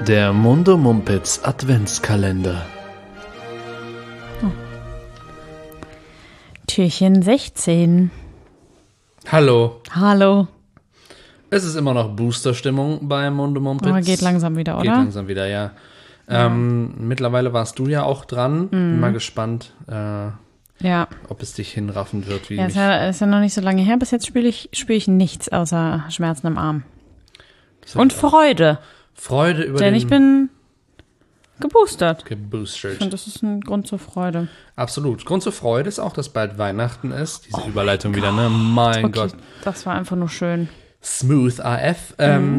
Der Mundo Mumpitz Adventskalender. Türchen 16. Hallo. Hallo. Es ist immer noch Booster-Stimmung bei Mundo Mumpitz. Aber geht langsam wieder, oder? Geht langsam wieder, ja. Mittlerweile warst du ja auch dran. Bin mal gespannt, ob es dich hinraffen wird. Wie ist ja noch nicht so lange her. Bis jetzt spüre ich nichts außer Schmerzen im Arm. Und Freude. Freude über Denn ich bin geboostert. Ich Geboostert. finde, das ist ein Grund zur Freude. Absolut. Grund zur Freude ist auch, dass bald Weihnachten ist. Diese Überleitung wieder, ne? Mein Gott. Das war einfach nur schön. Smooth AF.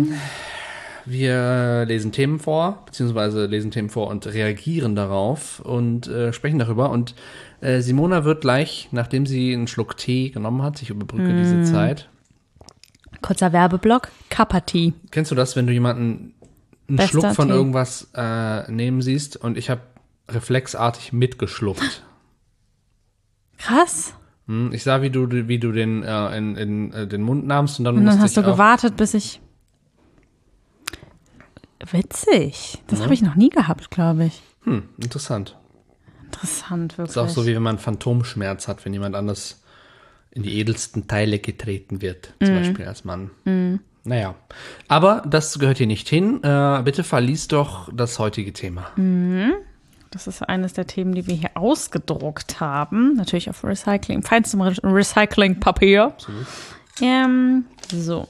Wir lesen Themen vor, beziehungsweise lesen Themen vor und reagieren darauf und sprechen darüber. Und Simona wird gleich, nachdem sie einen Schluck Tee genommen hat, ich überbrücke diese Zeit. Kurzer Werbeblock, Kappa-Tee. Kennst du das, wenn du jemanden einen Bester Schluck von Tee. irgendwas nehmen siehst und ich habe reflexartig mitgeschluckt? Krass. Ich sah, wie du den in den Mund nahmst und dann Und dann musste hast du ich auch, gewartet, bis ich... Witzig. Das habe ich noch nie gehabt, glaube ich. Interessant. Interessant, wirklich. Das ist auch so, wie wenn man Phantomschmerz hat, wenn jemand anders in die edelsten Teile getreten wird, zum Beispiel als Mann. Naja, aber das gehört hier nicht hin. Bitte verlies doch das heutige Thema. Das ist eines der Themen, die wir hier ausgedruckt haben. Natürlich auf Recycling, feinstem Recyclingpapier. Absolut. So.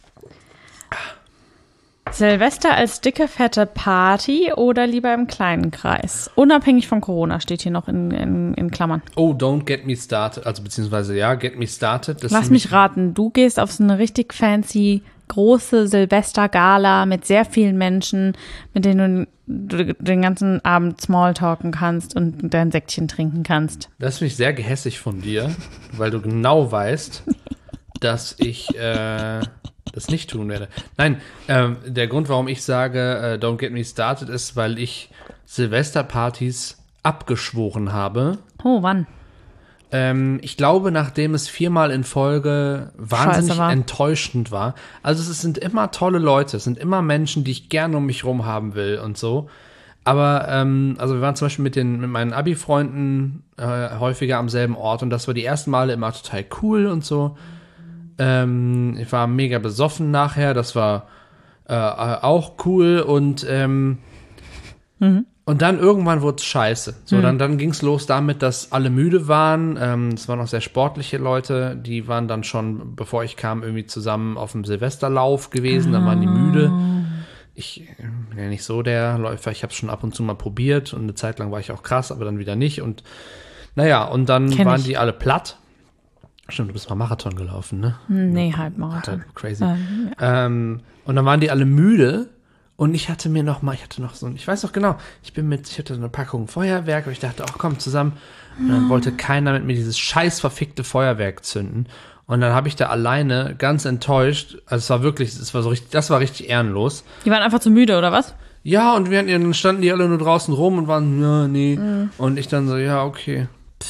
Silvester als dicke, fette Party oder lieber im kleinen Kreis? Unabhängig von Corona steht hier noch in Klammern. Oh, don't get me started. Also beziehungsweise ja, get me started. Das Lass mich raten, du gehst auf so eine richtig fancy, große Silvestergala mit sehr vielen Menschen, mit denen du den ganzen Abend Smalltalken kannst und dein Säckchen trinken kannst. Das finde ich sehr gehässig von dir, weil du genau weißt, dass ich das nicht tun werde. Nein, der Grund, warum ich sage, don't get me started, ist, weil ich Silvesterpartys abgeschworen habe. Oh, wann? Ich glaube, nachdem es 4-mal in Folge wahnsinnig enttäuschend war. Also es sind immer tolle Leute, es sind immer Menschen, die ich gerne um mich rum haben will und so. Aber, also wir waren zum Beispiel mit meinen Abi-Freunden häufiger am selben Ort und das war die ersten Male immer total cool und so. Ich war mega besoffen nachher, das war auch cool und dann irgendwann wurde es scheiße. So, dann ging es los damit, dass alle müde waren. Es waren auch sehr sportliche Leute, die waren dann schon, bevor ich kam, irgendwie zusammen auf dem Silvesterlauf gewesen, dann waren die müde. Ich bin ja nicht so der Läufer, ich habe es schon ab und zu mal probiert und eine Zeit lang war ich auch krass, aber dann wieder nicht und naja, und dann waren die alle platt. Stimmt, du bist mal Marathon gelaufen, ne? Nee, Halbmarathon. Crazy. Und dann waren die alle müde und ich hatte noch so, ich weiß noch genau, ich hatte eine Packung Feuerwerk und ich dachte, ach komm, zusammen. Und dann wollte keiner mit mir dieses scheiß verfickte Feuerwerk zünden. Und dann habe ich da alleine, ganz enttäuscht, also das war richtig ehrenlos. Die waren einfach zu müde, oder was? Ja, und dann standen die alle nur draußen rum und waren, ja, nee. Und ich dann so, ja, okay.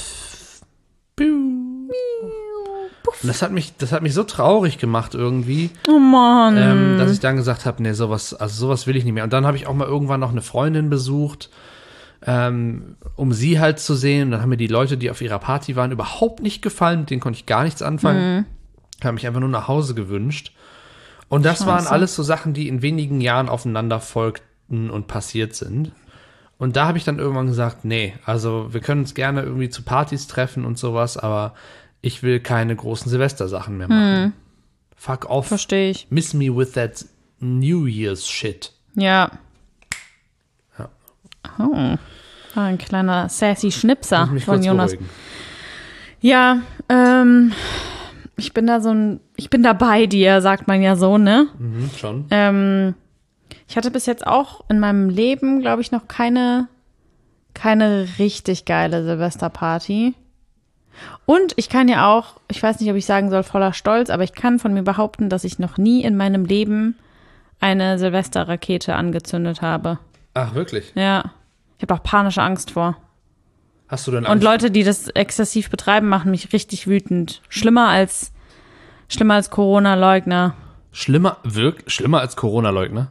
Und das hat mich so traurig gemacht irgendwie. Oh Mann. Dass ich dann gesagt habe, nee, sowas will ich nicht mehr. Und dann habe ich auch mal irgendwann noch eine Freundin besucht, um sie halt zu sehen. Und dann haben mir die Leute, die auf ihrer Party waren, überhaupt nicht gefallen. Mit denen konnte ich gar nichts anfangen. Habe mich einfach nur nach Hause gewünscht. Und das waren alles so Sachen, die in wenigen Jahren aufeinander folgten und passiert sind. Und da habe ich dann irgendwann gesagt, nee, also wir können uns gerne irgendwie zu Partys treffen und sowas, aber ich will keine großen Silvestersachen mehr machen. Fuck off. Verstehe ich. Miss me with that New Year's shit. Ja. Ja. Oh. Ein kleiner sassy Schnipser Muss mich von kurz Jonas. beruhigen. Ja, ich bin da bei dir, sagt man ja so, ne? Schon. Ich hatte bis jetzt auch in meinem Leben, glaube ich, noch keine richtig geile Silvesterparty. Und ich kann ja auch, ich weiß nicht, ob ich sagen soll, voller Stolz, aber ich kann von mir behaupten, dass ich noch nie in meinem Leben eine Silvesterrakete angezündet habe. Ach, wirklich? Ja. Ich habe auch panische Angst vor. Hast du denn Und Leute, die das exzessiv betreiben, machen mich richtig wütend. Schlimmer als Corona-Leugner. Schlimmer als Corona-Leugner?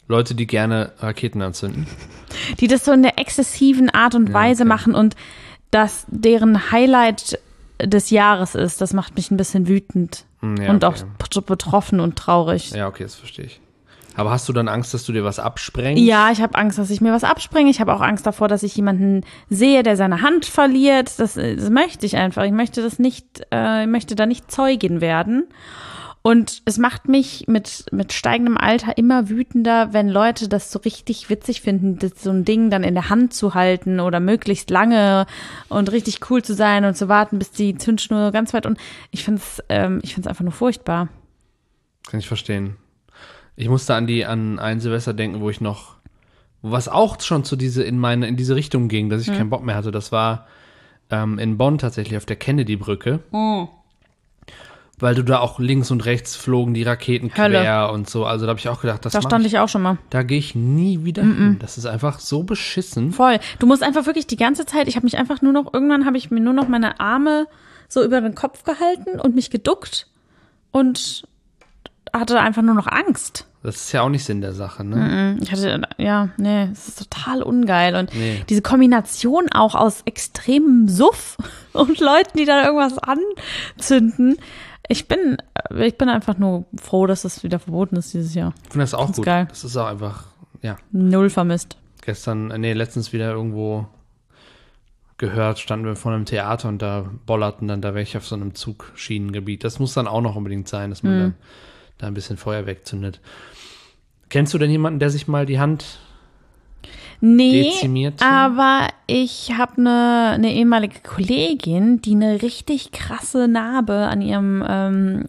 Leute, die gerne Raketen anzünden. Die das so in der exzessiven Art und Weise machen und das deren Highlight des Jahres ist, das macht mich ein bisschen wütend und auch betroffen und traurig. Ja, okay, das verstehe ich. Aber hast du dann Angst, dass du dir was absprengst? Ja, ich habe Angst, dass ich mir was absprenge. Ich habe auch Angst davor, dass ich jemanden sehe, der seine Hand verliert. Das möchte ich einfach. Ich möchte das nicht, möchte da nicht Zeugin werden. Und es macht mich mit steigendem Alter immer wütender, wenn Leute das so richtig witzig finden, so ein Ding dann in der Hand zu halten oder möglichst lange und richtig cool zu sein und zu warten, bis die Zündschnur ganz weit und ich find's einfach nur furchtbar. Kann ich verstehen. Ich musste an ein Silvester denken, wo was auch schon in diese Richtung ging, dass ich keinen Bock mehr hatte. Das war in Bonn tatsächlich auf der Kennedy-Brücke. Weil du da auch links und rechts flogen die Raketen quer und so. Also da habe ich auch gedacht, da stand ich auch schon mal. Da gehe ich nie wieder hin. Das ist einfach so beschissen. Voll. Du musst einfach wirklich die ganze Zeit, irgendwann habe ich mir nur noch meine Arme so über den Kopf gehalten und mich geduckt und hatte einfach nur noch Angst. Das ist ja auch nicht Sinn der Sache, ne? Ich hatte, es ist total ungeil. Und diese Kombination auch aus extremem Suff und Leuten, die da irgendwas anzünden. Ich bin einfach nur froh, dass das wieder verboten ist dieses Jahr. Ich finde das auch gut. Geil. Das ist auch einfach, null vermisst. Letztens wieder irgendwo gehört, standen wir vor einem Theater und da bollerten dann da welche auf so einem Zugschienengebiet. Das muss dann auch noch unbedingt sein, dass man da ein bisschen Feuer wegzündet. Kennst du denn jemanden, der sich mal die Hand dezimiert? Aber ich habe eine ehemalige Kollegin, die eine richtig krasse Narbe an ihrem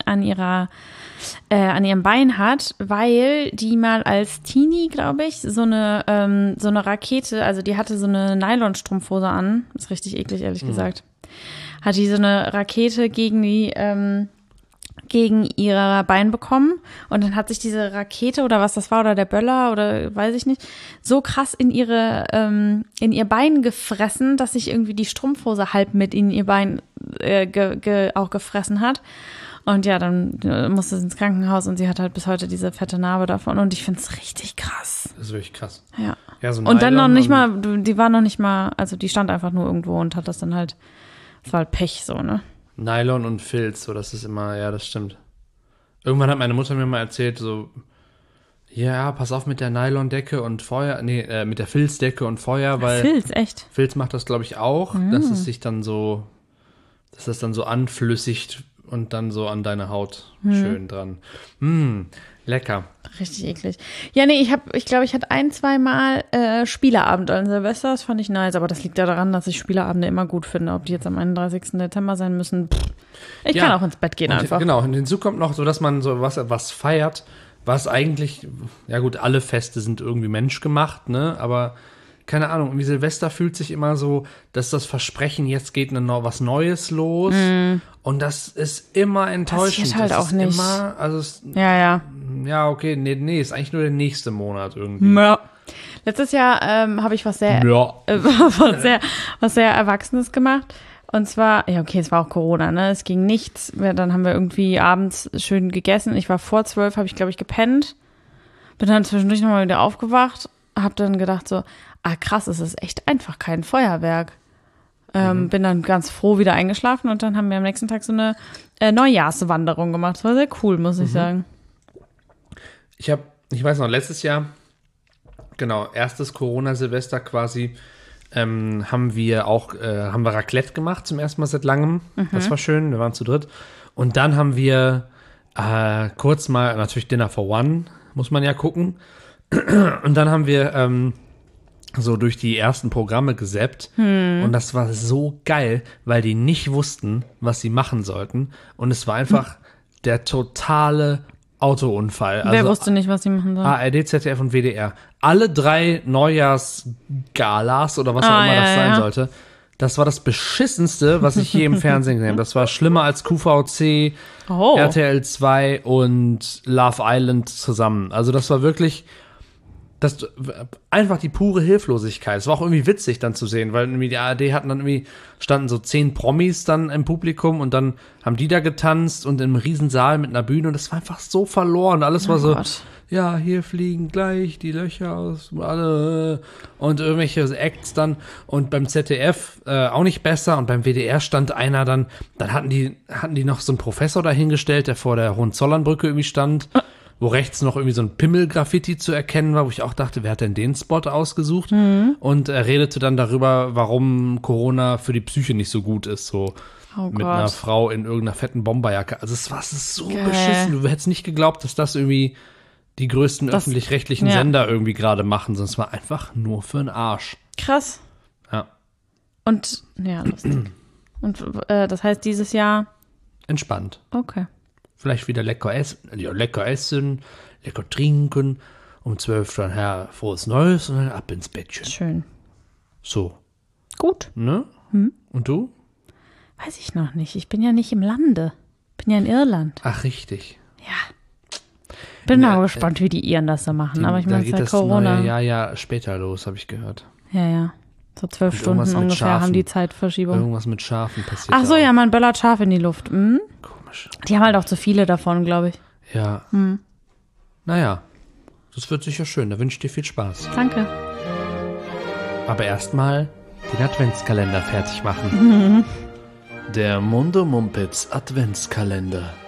Bein hat, weil die mal als Teenie, glaube ich, so eine Rakete, also die hatte so eine Nylonstrumpfhose an, ist richtig eklig, ehrlich gesagt, hat die so eine Rakete gegen ihr Bein bekommen und dann hat sich diese Rakete oder was das war oder der Böller oder weiß ich nicht, so krass in ihr Bein gefressen, dass sich irgendwie die Strumpfhose halb mit in ihr Bein auch gefressen hat. Und ja, dann musste sie ins Krankenhaus und sie hat halt bis heute diese fette Narbe davon und ich finde es richtig krass. Das ist wirklich krass. Ja. So und dann noch nicht mal, die war noch nicht mal, also die stand einfach nur irgendwo und hat das dann halt, das war halt Pech so, ne? Nylon und Filz, so, das ist immer, ja, das stimmt. Irgendwann hat meine Mutter mir mal erzählt, so, ja, pass auf mit der Nylondecke und Feuer, mit der Filzdecke und Feuer, weil Filz, echt? Filz macht das, glaube ich, auch, dass das dann so anflüssigt und dann so an deine Haut schön dran. Lecker. Richtig eklig. Ja, nee, ich glaube, ich hatte 1-2 Mal Spieleabend an Silvester, das fand ich nice, aber das liegt ja daran, dass ich Spieleabende immer gut finde. Ob die jetzt am 31. Dezember sein müssen, ich kann auch ins Bett gehen einfach. Genau, und hinzu kommt noch so, dass man so was feiert, was eigentlich, ja gut, alle Feste sind irgendwie menschgemacht, ne, aber keine Ahnung, irgendwie Silvester fühlt sich immer so, dass das Versprechen, jetzt geht was Neues los und das ist immer enttäuschend. Passiert halt das auch ist nicht. Immer, also ja, okay, nee, ist eigentlich nur der nächste Monat irgendwie. Ja. Letztes Jahr habe ich was sehr Erwachsenes gemacht. Und zwar, ja okay, es war auch Corona, ne? Es ging nichts. Dann haben wir irgendwie abends schön gegessen. Ich war vor 12, habe ich, glaube ich, gepennt. Bin dann zwischendurch nochmal wieder aufgewacht. Habe dann gedacht so, krass, es ist echt einfach kein Feuerwerk. Bin dann ganz froh wieder eingeschlafen und dann haben wir am nächsten Tag so eine Neujahrswanderung gemacht. Das war sehr cool, muss ich sagen. Ich weiß noch, letztes Jahr, genau, erstes Corona-Silvester quasi, haben wir Raclette gemacht, zum ersten Mal seit langem. Das war schön, wir waren zu dritt. Und dann haben wir kurz mal, natürlich Dinner for One, muss man ja gucken. Und dann haben wir so durch die ersten Programme gesappt. Und das war so geil, weil die nicht wussten, was sie machen sollten. Und es war einfach der totale Autounfall. Wer wusste nicht, was sie machen sollen? ARD, ZDF und WDR. Alle 3 Neujahrsgalas oder was auch immer das sein sollte. Das war das Beschissenste, was ich je im Fernsehen gesehen habe. Das war schlimmer als QVC, RTL 2 und Love Island zusammen. Also das war wirklich einfach die pure Hilflosigkeit. Es war auch irgendwie witzig dann zu sehen, weil irgendwie die ARD standen so 10 Promis dann im Publikum und dann haben die da getanzt und im Riesensaal mit einer Bühne und das war einfach so verloren. Alles war so ja, hier fliegen gleich die Löcher aus, alle, und irgendwelche Acts dann. Und beim ZDF auch nicht besser. Und beim WDR stand einer dann hatten die noch so einen Professor dahingestellt, der vor der Hohenzollernbrücke irgendwie stand, wo rechts noch irgendwie so ein Pimmel-Graffiti zu erkennen war, wo ich auch dachte, wer hat denn den Spot ausgesucht? Und er redete dann darüber, warum Corona für die Psyche nicht so gut ist, so Oh mit Gott. einer Frau in irgendeiner fetten Bomberjacke. Also es war so Geil. beschissen. Du hättest nicht geglaubt, dass das irgendwie die größten öffentlich-rechtlichen ja. Sender irgendwie gerade machen, sondern es war einfach nur für den Arsch. Krass. Ja, Und, ja, lustig. Und das heißt, dieses Jahr, entspannt. okay. Vielleicht wieder lecker essen, lecker trinken, um 12 dann her frohes Neues und dann ab ins Bettchen. Schön. So, Gut. ne? Und du? Weiß ich noch nicht. Ich bin ja nicht im Lande. Bin ja in Irland. Ach, richtig. Ja. Bin Ja, mal gespannt, wie die Iren das so machen. Aber ich Da meine, es geht ist ja das Corona. neue Jahr ja später los, habe ich gehört. Ja. So 12 Und Stunden irgendwas mit ungefähr haben Schafen. die Zeitverschiebung. Irgendwas mit Schafen passiert. Ach so, da ja, auch. man böllert Schafe in die Luft. Hm? Komisch. Die haben halt auch zu viele davon, glaube ich. Ja. Naja, das wird sicher schön. Da wünsche ich dir viel Spaß. Danke. Aber erstmal den Adventskalender fertig machen. Der Mundo Mumpitz Adventskalender.